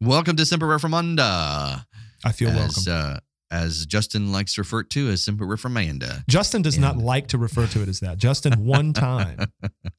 Welcome to Semper Reformanda. I feel welcome. As Justin likes to refer to as Semper Reformanda. Justin does not like to refer to it as that. Justin one time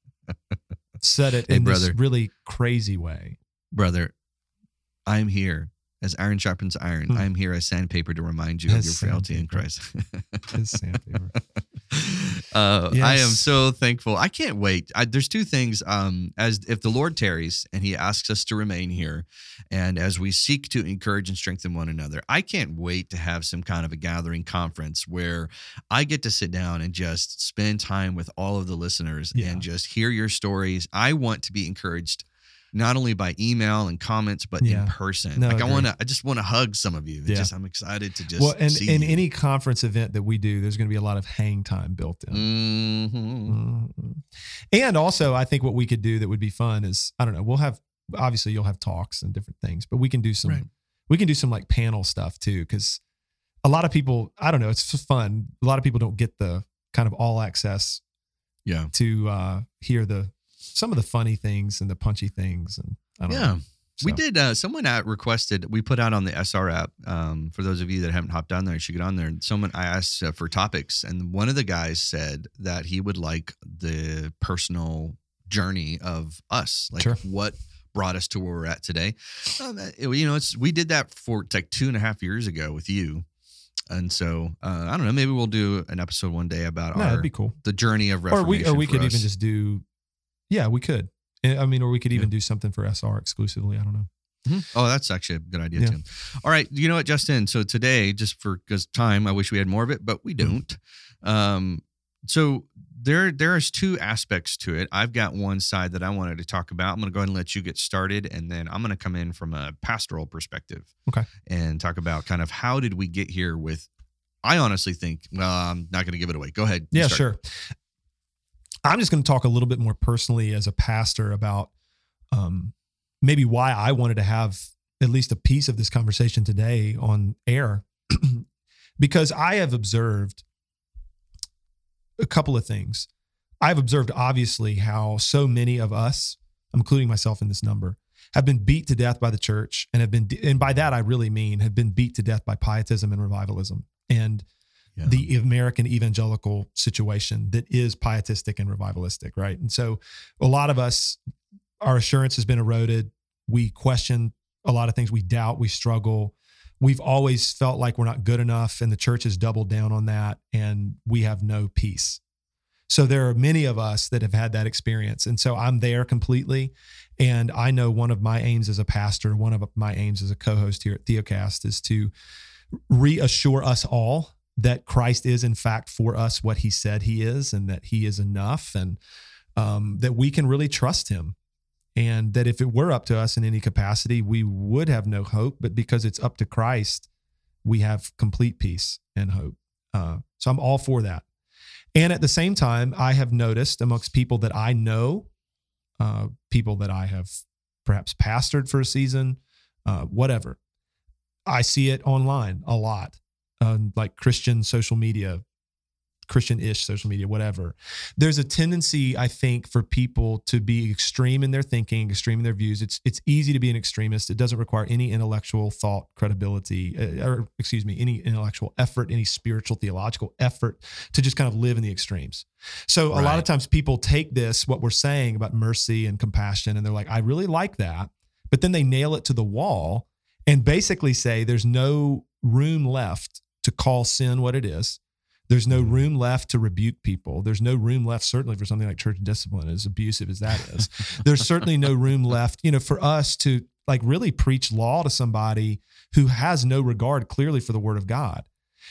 said it in this really crazy way. Brother, I'm here as iron sharpens iron. I'm here as sandpaper to remind you of your frailty in Christ. As sandpaper. Yes. I am so thankful. I can't wait. There's two things. As if the Lord tarries and he asks us to remain here, and as we seek to encourage and strengthen one another, I can't wait to have some kind of a gathering conference where I get to sit down and just spend time with all of the listeners and just hear your stories. I want to be encouraged not only by email and comments, but in person. No, I just want to hug some of you. I'm excited to just see in you. Any conference event that we do, there's going to be a lot of hang time built in. Mm-hmm. And also, I think what we could do that would be fun is, I don't know, obviously you'll have talks and different things, but we can do some like panel stuff too. Because a lot of people, I don't know, it's just fun. A lot of people don't get the kind of all access to hear some of the funny things and the punchy things. And I don't know. So. We did. Someone requested, we put out on the SR app, for those of you that haven't hopped on there, you should get on there. And I asked for topics, and one of the guys said that he would like the personal journey of us, like what brought us to where we're at today. We did that for like 2.5 years ago with you. And so, I don't know, maybe we'll do an episode one day about that'd be cool. The journey of Reformation. Or we could even just do, we could. I mean, or we could even do something for SR exclusively. I don't know. Mm-hmm. Oh, that's actually a good idea too. All right. You know what, Justin? So today, just because time, I wish we had more of it, but we don't. So there's two aspects to it. I've got one side that I wanted to talk about. I'm going to go ahead and let you get started, and then I'm going to come in from a pastoral perspective. Okay. And talk about kind of how did we get here with, I honestly think, I'm not going to give it away. Go ahead. Yeah, sure. I'm just going to talk a little bit more personally as a pastor about maybe why I wanted to have at least a piece of this conversation today on air, because I have observed a couple of things. I've observed, obviously, how so many of us, I'm including myself in this number, have been beat to death by the church and by that I really mean have been beat to death by pietism and revivalism and the American evangelical situation that is pietistic and revivalistic, right? And so a lot of us, our assurance has been eroded. We question a lot of things. We doubt, we struggle. We've always felt like we're not good enough, and the church has doubled down on that, and we have no peace. So there are many of us that have had that experience. And so I'm there completely. And I know one of my aims as a pastor, one of my aims as a co-host here at Theocast is to reassure us all that Christ is in fact for us what he said he is, and that he is enough, and that we can really trust him. And that if it were up to us in any capacity, we would have no hope, but because it's up to Christ, we have complete peace and hope. So I'm all for that. And at the same time, I have noticed amongst people that I know, people that I have perhaps pastored for a season, whatever, I see it online a lot. Like Christian social media, Christian-ish social media, whatever. There's a tendency, I think, for people to be extreme in their thinking, extreme in their views. It's easy to be an extremist. It doesn't require any intellectual thought, credibility, any intellectual effort, any spiritual, theological effort to just kind of live in the extremes. So a lot of times people take this, what we're saying about mercy and compassion, and they're like, I really like that. But then they nail it to the wall and basically say there's no room left to call sin what it is. There's no room left to rebuke people. There's no room left, certainly for something like church discipline, as abusive as that is. There's certainly no room left, for us to like really preach law to somebody who has no regard clearly for the word of God.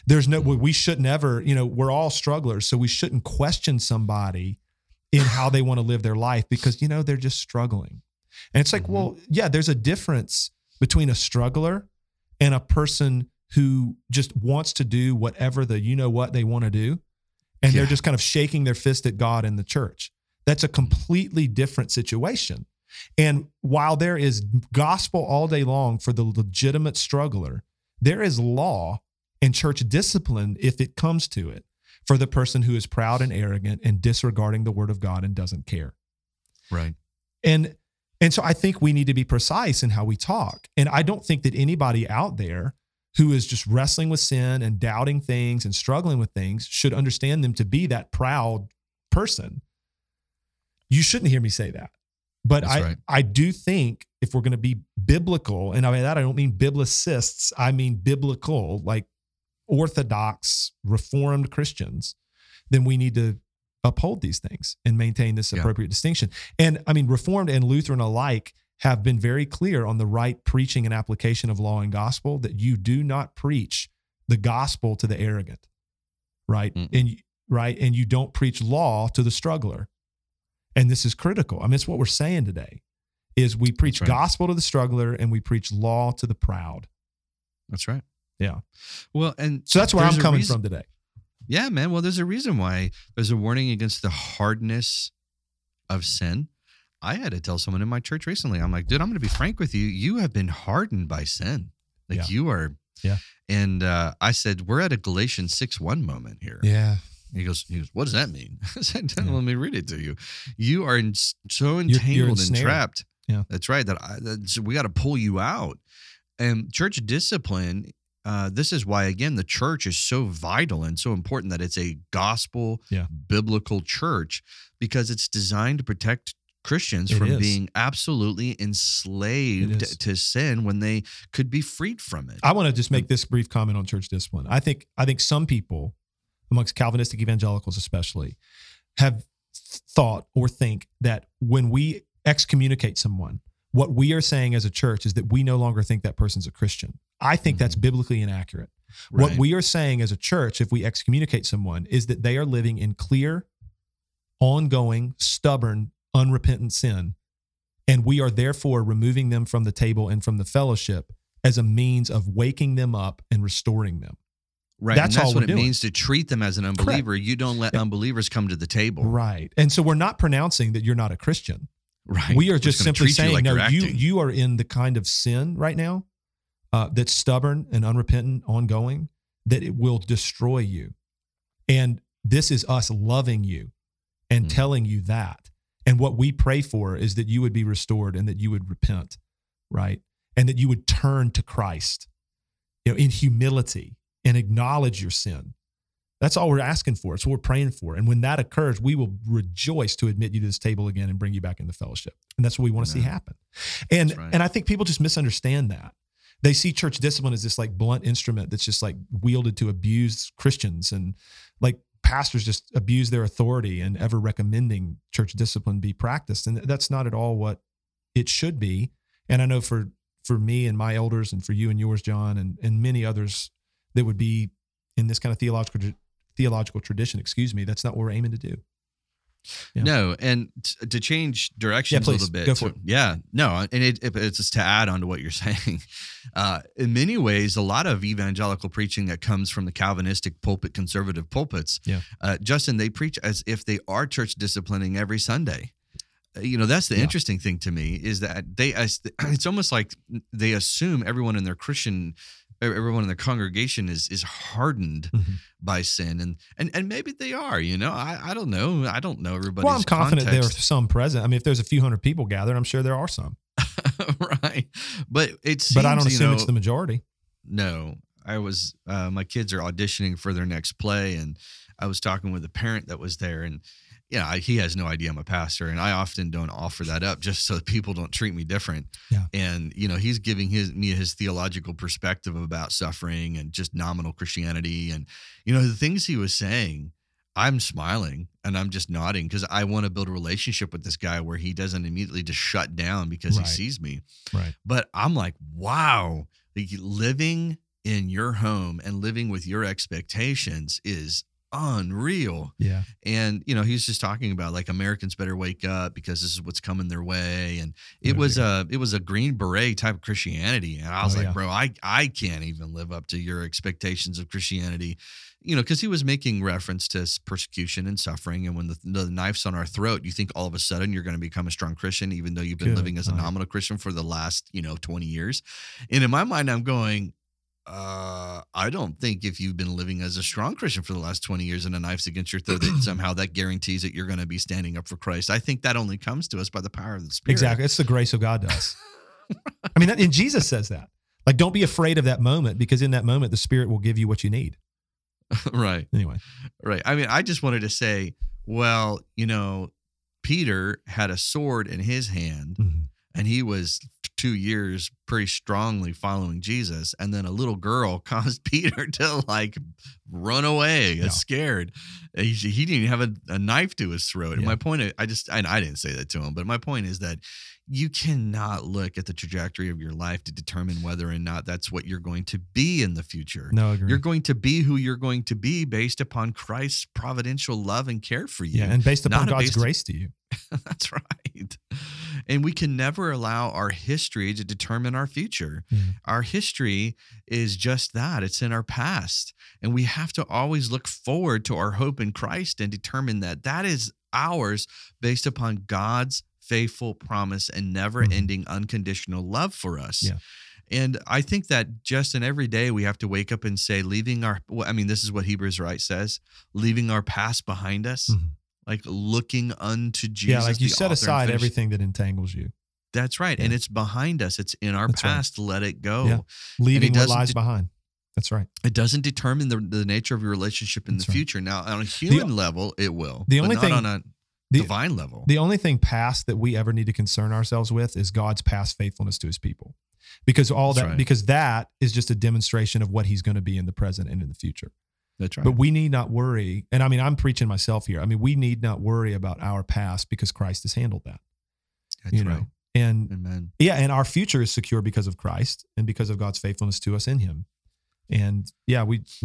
We should never, we're all strugglers, so we shouldn't question somebody in how they want to live their life because, they're just struggling. And it's like, well, yeah, there's a difference between a struggler and a person who just wants to do whatever they want to do. And they're just kind of shaking their fist at God and the church. That's a completely different situation. And while there is gospel all day long for the legitimate struggler, there is law and church discipline, if it comes to it, for the person who is proud and arrogant and disregarding the word of God and doesn't care. Right. And And so I think we need to be precise in how we talk. And I don't think that anybody out there who is just wrestling with sin and doubting things and struggling with things should understand them to be that proud person. You shouldn't hear me say that. But I do think if we're going to be biblical, and by that I don't mean biblicists, I mean biblical, like Orthodox, Reformed Christians, then we need to uphold these things and maintain this appropriate distinction. And I mean, Reformed and Lutheran alike have been very clear on the right preaching and application of law and gospel, that you do not preach the gospel to the arrogant, right? And you don't preach law to the struggler. And this is critical. I mean, it's what we're saying today is we preach gospel to the struggler and we preach law to the proud. That's right. Yeah. Well, and so that's where I'm coming from today. Yeah, man. Well, there's a reason why there's a warning against the hardness of sin. I had to tell someone in my church recently, I'm like, dude, I'm going to be frank with you. You have been hardened by sin. Like you are. Yeah. And I said, we're at a Galatians 6:1 moment here. Yeah. He goes, what does that mean? I said, let me read it to you. You are so entangled and trapped. Yeah. That's right. So we got to pull you out. And church discipline, this is why, again, the church is so vital and so important, that it's a gospel, biblical church, because it's designed to protect Christians from being absolutely enslaved to sin when they could be freed from it. I want to just make this brief comment on church discipline. I think some people, amongst Calvinistic evangelicals especially, have thought or think that when we excommunicate someone, what we are saying as a church is that we no longer think that person's a Christian. I think that's biblically inaccurate. Right. What we are saying as a church, if we excommunicate someone, is that they are living in clear, ongoing, stubborn, unrepentant sin. And we are therefore removing them from the table and from the fellowship as a means of waking them up and restoring them. Right. That's all what it means to treat them as an unbeliever. Correct. You don't let unbelievers come to the table. Right. And so we're not pronouncing that you're not a Christian. Right. We are just simply saying, you are in the kind of sin right now that's stubborn and unrepentant, ongoing, that it will destroy you. And this is us loving you and telling you that. And what we pray for is that you would be restored and that you would repent, right? And that you would turn to Christ, in humility and acknowledge your sin. That's all we're asking for. It's what we're praying for. And when that occurs, we will rejoice to admit you to this table again and bring you back into fellowship. And that's what we want to see happen. And I think people just misunderstand that. They see church discipline as this like blunt instrument that's just like wielded to abuse Christians, and like pastors just abuse their authority and ever recommending church discipline be practiced. And that's not at all what it should be. And I know for me and my elders, and for you and yours, John, and many others that would be in this kind of theological tradition, that's not what we're aiming to do. Yeah. No, and to change directions a little bit. Go for it. Yeah, no, and it's just to add on to what you're saying. In many ways, a lot of evangelical preaching that comes from the Calvinistic pulpit, conservative pulpits, Justin, they preach as if they are church disciplining every Sunday. That's the interesting thing to me, is that it's almost like they assume everyone in their congregation is hardened by sin, and maybe they are. I don't know. I don't know everybody's. Well, I'm confident context. there are some present. I mean, if there's a few hundred people gathered, I'm sure there are some. Right, but I don't assume it's the majority. No, I was. My kids are auditioning for their next play, and I was talking with a parent that was there, and he has no idea I'm a pastor, and I often don't offer that up just so that people don't treat me different. Yeah. And he's giving his theological perspective about suffering and just nominal Christianity, and the things he was saying, I'm smiling and I'm just nodding because I want to build a relationship with this guy where he doesn't immediately just shut down because he sees me. Right. But I'm like, wow, living in your home and living with your expectations is unreal. Yeah. And he's just talking about like Americans better wake up because this is what's coming their way. And it was a Green Beret type of Christianity. And I was bro, I can't even live up to your expectations of Christianity. Because he was making reference to persecution and suffering. And when the knife's on our throat, you think all of a sudden you're going to become a strong Christian, even though you've been living as a nominal Christian for the last, 20 years. And in my mind, I'm going, I don't think if you've been living as a strong Christian for the last 20 years and a knife's against your throat, that somehow that guarantees that you're going to be standing up for Christ. I think that only comes to us by the power of the Spirit. Exactly. It's the grace of God does. I mean, and Jesus says that. Like, don't be afraid of that moment, because in that moment, the Spirit will give you what you need. Right. Anyway. Right. I mean, I just wanted to say, well, Peter had a sword in his hand, and he was 2 years pretty strongly following Jesus. And then a little girl caused Peter to run away, scared. He didn't even have a knife to his throat. And my point, I didn't say that to him, but my point is that you cannot look at the trajectory of your life to determine whether or not that's what you're going to be in the future. No, I agree. You're going to be who you're going to be based upon Christ's providential love and care for you. Yeah, and based upon God's grace to you. That's right. And we can never allow our history to determine our future. Our history is just that. It's in our past. And we have to always look forward to our hope in Christ and determine that that is ours based upon God's faithful promise and never-ending unconditional love for us. Yeah. And I think that just in every day we have to wake up and say, this is what Hebrews says, leaving our past behind us, like looking unto Jesus. Yeah, like you set aside everything that entangles you. That's right. Yeah. And it's behind us. It's in our past. Right. Let it go. Yeah. Leaving what lies behind. That's right. It doesn't determine the nature of your relationship in the future. Now, on a human level, it will. The only thing on a divine level. The only thing past that we ever need to concern ourselves with is God's past faithfulness to his people. Because because that is just a demonstration of what he's going to be in the present and in the future. That's right. But we need not worry. And I mean, I'm preaching myself here. I mean, we need not worry about our past because Christ has handled that. That's right. And amen. Yeah, and our future is secure because of Christ and because of God's faithfulness to us in him. And yeah,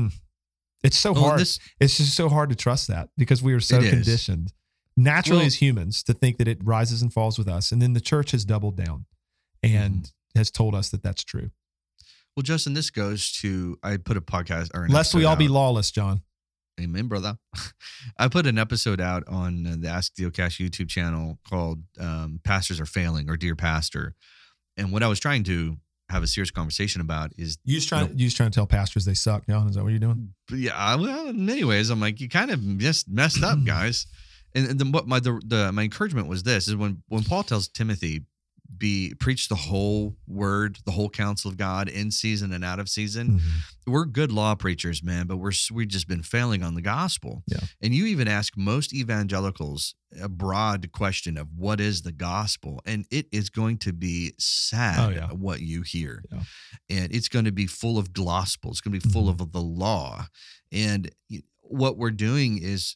it's so hard. It's just so hard to trust that because we are so conditioned naturally as humans to think that it rises and falls with us. And then the church has doubled down and has told us that that's true. Well, Justin, this goes to, I put a podcast or lest we all be lawless, John. Amen, brother. I put an episode out on the Ask Theo Cash YouTube channel called Pastors Are Failing or Dear Pastor. And what I was trying to have a serious conversation about is you was trying to tell pastors they suck, John. Is that what you're doing? Yeah. Well, in many ways, I'm like, you kind of just messed up, guys. And then what my encouragement was this is when Paul tells Timothy, preach the whole word, the whole counsel of God in season and out of season. We're good law preachers, man, but we've just been failing on the gospel. Yeah. And you even ask most evangelicals a broad question of what is the gospel, and it is going to be sad what you hear. Yeah. And it's going to be full of gospel. It's going to be full of the law. And what we're doing is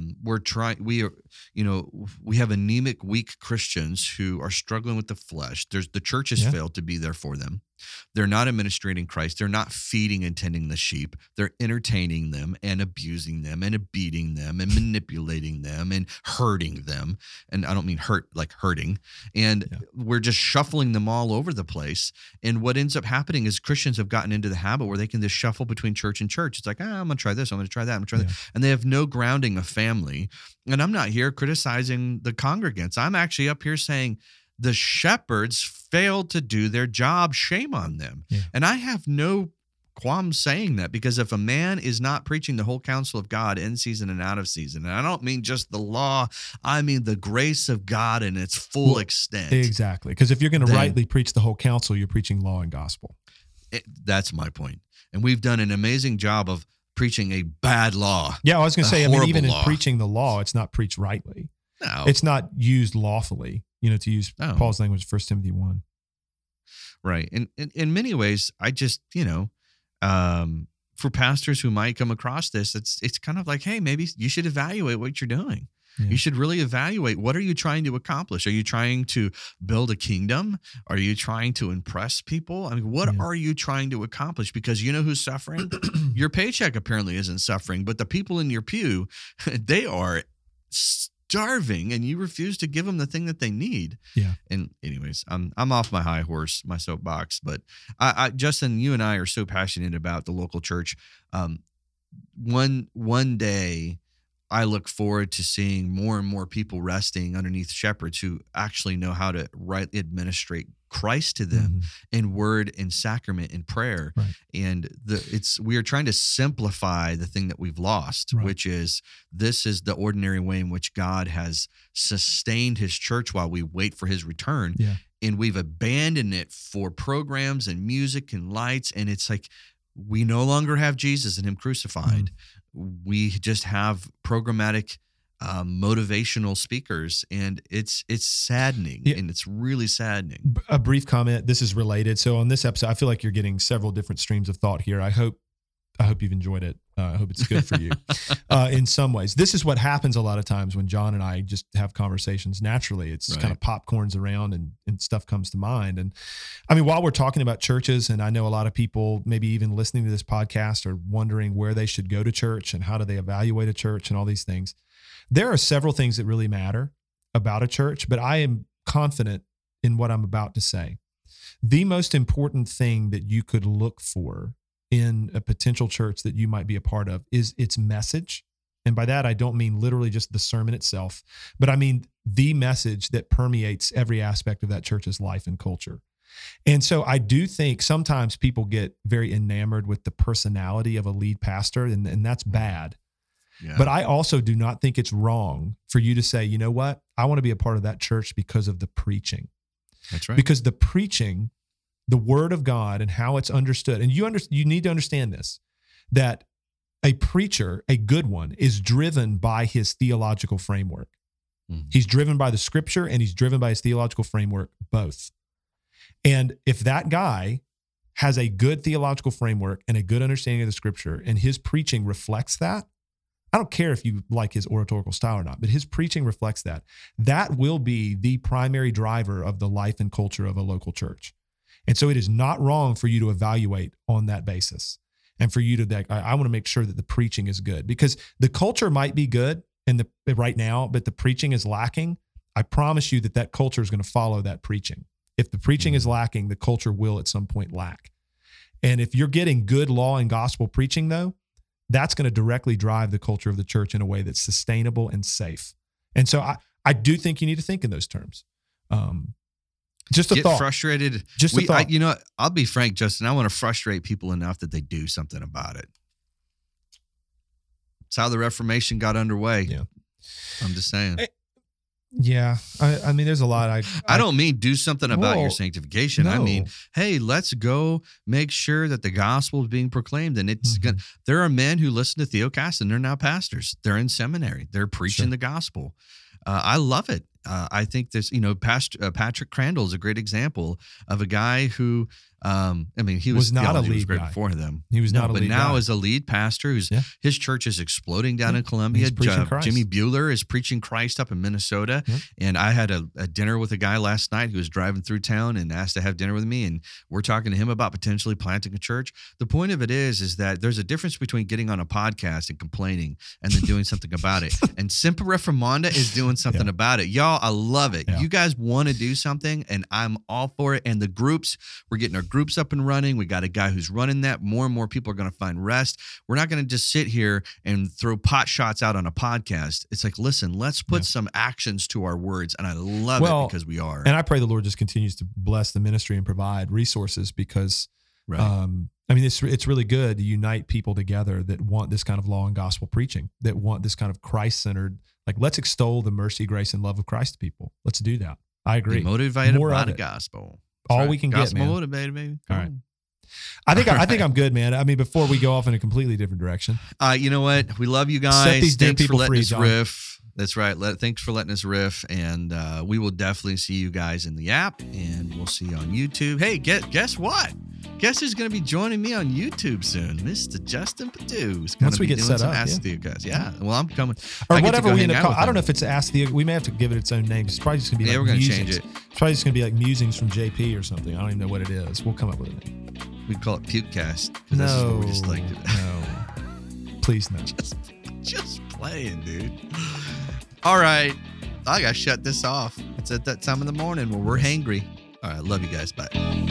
we have anemic, weak Christians who are struggling with the flesh. The church has failed to be there for them. They're not administrating Christ. They're not feeding and tending the sheep. They're entertaining them and abusing them and beating them and manipulating them and hurting them. And I don't mean hurt like hurting. And we're just shuffling them all over the place. And what ends up happening is Christians have gotten into the habit where they can just shuffle between church and church. It's like, I'm going to try this. I'm going to try that. I'm going to try that. And they have no grounding of family. And I'm not here criticizing the congregants. I'm actually up here saying, the shepherds failed to do their job. Shame on them. Yeah. And I have no qualm saying that because if a man is not preaching the whole counsel of God in season and out of season, and I don't mean just the law, I mean the grace of God in its full extent. Exactly. Because if you're going to rightly preach the whole counsel, you're preaching law and gospel. That's my point. And we've done an amazing job of preaching a bad law. Yeah, I was going to say, even in preaching the law, it's not preached rightly. No. It's not used lawfully, to use Paul's language, 1 Timothy 1. Right. And in many ways, I just, for pastors who might come across this, it's kind of like, hey, maybe you should evaluate what you're doing. Yeah. You should really evaluate, what are you trying to accomplish? Are you trying to build a kingdom? Are you trying to impress people? I mean, what are you trying to accomplish? Because you know who's suffering? Your paycheck apparently isn't suffering, but the people in your pew, they are starving, and you refuse to give them the thing that they need. Yeah. And anyways, I'm off my high horse, my soapbox, but Justin, you and I are so passionate about the local church. One day, I look forward to seeing more and more people resting underneath shepherds who actually know how to rightly administrate Christ to them in word and sacrament and prayer. Right. And we are trying to simplify the thing that we've lost, which is this is the ordinary way in which God has sustained his church while we wait for his return. Yeah. And we've abandoned it for programs and music and lights. And it's like, we no longer have Jesus and him crucified. We just have programmatic motivational speakers, and it's saddening. And it's really saddening. A brief comment. This is related. So on this episode, I feel like you're getting several different streams of thought here. I hope you've enjoyed it. I hope it's good for you in some ways. This is what happens a lot of times when John and I just have conversations naturally. It's kind of popcorns around and stuff comes to mind. And I mean, while we're talking about churches, and I know a lot of people maybe even listening to this podcast are wondering where they should go to church and how do they evaluate a church and all these things. There are several things that really matter about a church, but I am confident in what I'm about to say. The most important thing that you could look for in a potential church that you might be a part of is its message. And by that, I don't mean literally just the sermon itself, but I mean the message that permeates every aspect of that church's life and culture. And so I do think sometimes people get very enamored with the personality of a lead pastor, and that's bad. Yeah. But I also do not think it's wrong for you to say, you know what? I want to be a part of that church because of the preaching. That's right. Because the preaching, the word of God and how it's understood. And you need to understand this, that a preacher, a good one, is driven by his theological framework. He's driven by the scripture and he's driven by his theological framework, both. And if that guy has a good theological framework and a good understanding of the scripture and his preaching reflects that, I don't care if you like his oratorical style or not, but his preaching reflects that. That will be the primary driver of the life and culture of a local church. And so it is not wrong for you to evaluate on that basis and for you to, I want to make sure that the preaching is good, because the culture might be good right now, but the preaching is lacking. I promise you that culture is going to follow that preaching. If the preaching is lacking, the culture will at some point lack. And if you're getting good law and gospel preaching, though, that's going to directly drive the culture of the church in a way that's sustainable and safe. And so I do think you need to think in those terms. Just a thought. Get frustrated. Just a thought. I'll be frank, Justin. I want to frustrate people enough that they do something about it. It's how the Reformation got underway. Yeah. I'm just saying. Yeah. I mean, there's a lot. I don't mean do something about your sanctification. No. I mean, hey, let's go make sure that the gospel is being proclaimed. And it's there are men who listen to Theocast and they're now pastors. They're in seminary. They're preaching the gospel. I love it. I think there's, Patrick Crandall is a great example of a guy who, he was not a lead was great guy before them. He was not a lead guy. But now as a lead pastor, his church is exploding down in Columbia. Jimmy Buehler is preaching Christ up in Minnesota. And I had a dinner with a guy last night who was driving through town and asked to have dinner with me. And we're talking to him about potentially planting a church. The point of it is that there's a difference between getting on a podcast and complaining and then doing something about it. And Semper Reformanda is doing something about it. Y'all, I love it. Yeah. You guys want to do something and I'm all for it. And the groups, we're getting our groups up and running. We got a guy who's running that. More and more people are going to find rest. We're not going to just sit here and throw pot shots out on a podcast. It's like, listen, let's put some actions to our words. And I love it because we are. And I pray the Lord just continues to bless the ministry and provide resources because it's really good to unite people together that want this kind of law and gospel preaching, that want this kind of Christ-centered, let's extol the mercy, grace, and love of Christ to people. Let's do that. I agree. Be motivated by the gospel. That's all we can gospel get, man. Motivated, baby. All right. I think I'm good, man. I mean, before we go off in a completely different direction. You know what? We love you guys. Set these Thanks people for letting free, us John. riff. That's right. Thanks for letting us riff. And we will definitely see you guys in the app. And we'll see you on YouTube. Hey, guess what? Guess who's going to be joining me on YouTube soon? Mr. Justin Padu. Once we get set up. Yeah. Well, I'm coming. Or whatever we end up calling. I don't know if it's Ask Theo. We may have to give it its own name. It's probably just going to be we're going to change it. It's probably just going to be like Musings from JP or something. I don't even know what it is. We'll come up with a name. We'd call it Pukecast. No. This is what we just like to do. No. Please no. Just playing, dude. All right. I got to shut this off. It's at that time of the morning where we're hangry. All right. Love you guys. Bye.